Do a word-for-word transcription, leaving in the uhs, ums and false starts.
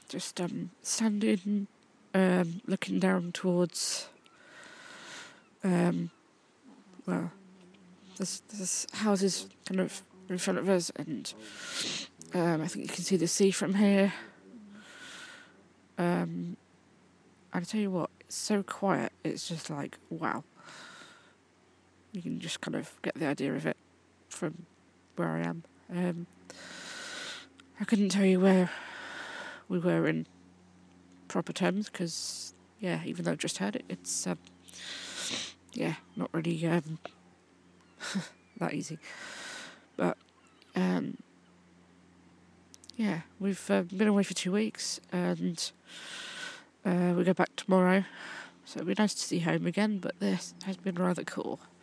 just um, standing, um, looking down towards, um, well, there's, there's houses kind of in front of us, and um, I think you can see the sea from here. Um, I tell you what, it's so quiet, it's just like, wow. You can just kind of get the idea of it from where I am. Um, I couldn't tell you where we were in proper terms, because, yeah, even though I just heard it, it's, um, yeah, not really um, that easy. But, um, yeah, we've uh, been away for two weeks, and uh, we go back tomorrow, so it'd be nice to see home again, but this has been rather cool.